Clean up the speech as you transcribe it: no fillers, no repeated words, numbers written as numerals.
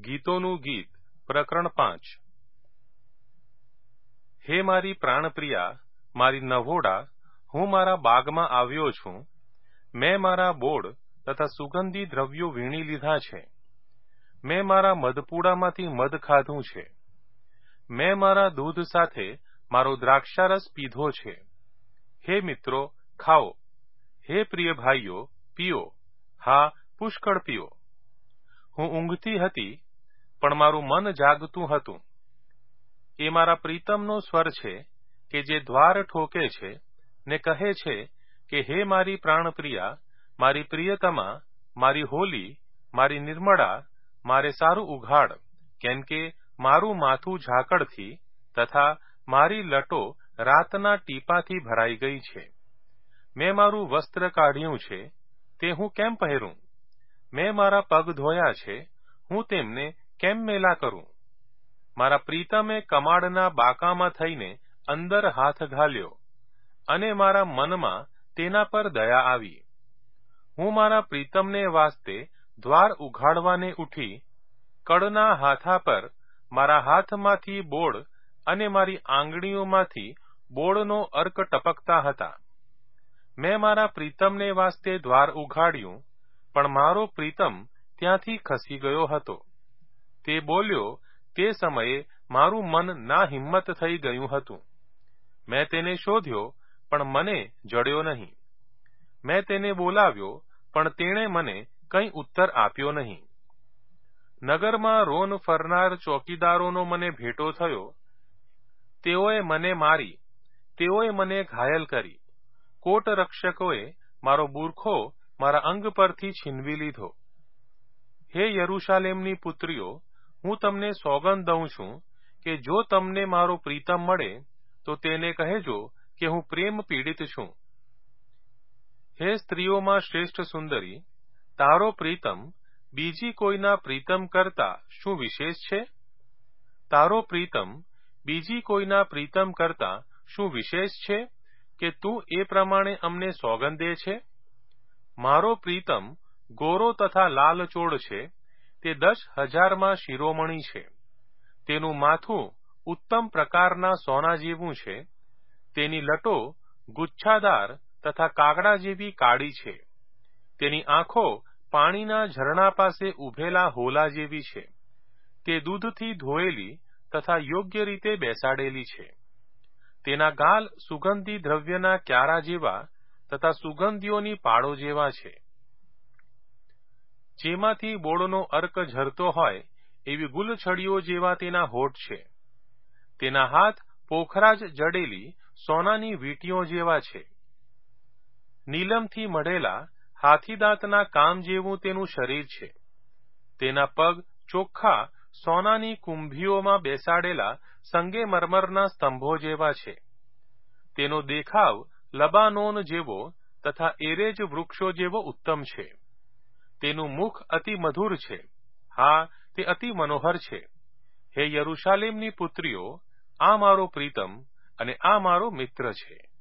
ગીતોનું ગીત પ્રકરણ 5 હે મારી પ્રાણપ્રિયા, મારી નવોડા, હું મારા બાગમાં આવ્યો છું. મેં મારા બોળ તથા સુગંધી દ્રવ્યો વીણી લીધા છે. મેં મારા મધપૂડામાંથી મધ ખાધું છે. મેં મારા દૂધ સાથે મારો દ્રાક્ષારસ પીધો છે. હે મિત્રો, ખાઓ. હે પ્રિય ભાઈઓ, પીઓ. હા, પુષ્કળ પીઓ. હું ઊંઘતી હતી, પણ મારું મન જાગતું હતું. એ મારા પ્રીતમનો સ્વર છે કે જે દ્વાર ઠોકે છે ને કહે છે કે હે મારી પ્રાણપ્રિયા, મારી પ્રિયતમા, મારી હોલી, મારી નિર્મળા, મારે સારું ઉઘાડ, કેમ કે મારું માથું ઝાકળથી તથા મારી લટો રાતના ટીપાથી ભરાઈ ગઈ છે. મેં મારું વસ્ત્ર કાઢ્યું છે, તે હું કેમ પહેરું? મેં મારા પગ ધોયા છે, હું તેમને કેમ મેલા કરું? મારા પ્રીતમે કમાડના બાકામાં થઈને અંદર હાથ ઘાલ્યો, અને મારા મનમાં તેના પર દયા આવી. હું મારા પ્રીતમને વાસ્તે દ્વાર ઉઘાડવાને ઉઠી. કડના હાથા પર મારા હાથમાંથી બોળ અને મારી આંગળીઓમાંથી બોળનો અર્ક ટપકતા હતા. મેં મારા પ્રીતમને વાસ્તે દ્વાર ઉઘાડ્યું, પણ મારો પ્રીતમ ત્યાંથી ખસી ગયો હતો. તે બોલ્યો તે સમયે મારું મન ના હિંમત થઈ ગયું હતું. મેં તેને શોધ્યો, પણ મને જડ્યો નહીં. મેં તેને બોલાવ્યો, પણ તેણે મને કંઈ ઉત્તર આપ્યો નહીં. નગરમાં રોન ફરનાર ચોકીદારોનો મને ભેટો થયો. તેઓએ મને મારી, તેઓએ મને ઘાયલ કરી. કોટ રક્ષકોએ મારો બુરખો મારા અંગ પરથી છીનવી લીધો. હે યરૂશાલેમની પુત્રીઓ, હું તમને સોગંદ દઉં છું કે જો તમને મારો પ્રીતમ મળે તો તેને કહેજો કે હું પ્રેમ પીડિત છું. હે સ્ત્રીઓમાં શ્રેષ્ઠ સુંદરી, તારો પ્રીતમ બીજી કોઈના પ્રીતમ કરતા શું વિશેષ છે? તારો પ્રીતમ બીજી કોઈના પ્રીતમ કરતા શું વિશેષ છે કે તું એ પ્રમાણે અમને સોગંદ દે છે? મારો પ્રીતમ ગોરો તથા લાલચોળ છે, તે 10,000 શિરોમણી છે. તેનું માથું ઉત્તમ પ્રકારના સોના જેવું છે. તેની લટો ગુચ્છાદાર તથા કાગડા જેવી કાળી છે. તેની આંખો પાણીના ઝરણા પાસે ઉભેલા હોલા જેવી છે. તે દૂધથી ધોયેલી તથા યોગ્ય રીતે બેસાડેલી છે. તેના ગાલ સુગંધી દ્રવ્યના ક્યારા જેવા તથા સુગંધીઓની પાડો જેવા છે. જેમાંથી બોળનો અર્ક ઝરતો હોય એવી ગુલછડીઓ જેવા તેના હોઠ છે. તેના હાથ પોખરાજ જડેલી સોનાની વીંટીઓ જેવા છે. નીલમથી મઢેલા હાથીદાંતના કામ જેવું તેનું શરીર છે. તેના પગ ચોખ્ખા સોનાની કુંભીઓમાં બેસાડેલા સંગેમરમરના સ્તંભો જેવા છે. તેનો દેખાવ લબાનોન જેવો તથા એરેજ વૃક્ષો જેવો ઉત્તમ છે. તેનું મુખ અતિ મધુર છે. હા, તે અતિ મનોહર છે. હે યરૂશાલેમની પુત્રીઓ, આ મારો પ્રીતમ અને આ મારો મિત્ર છે.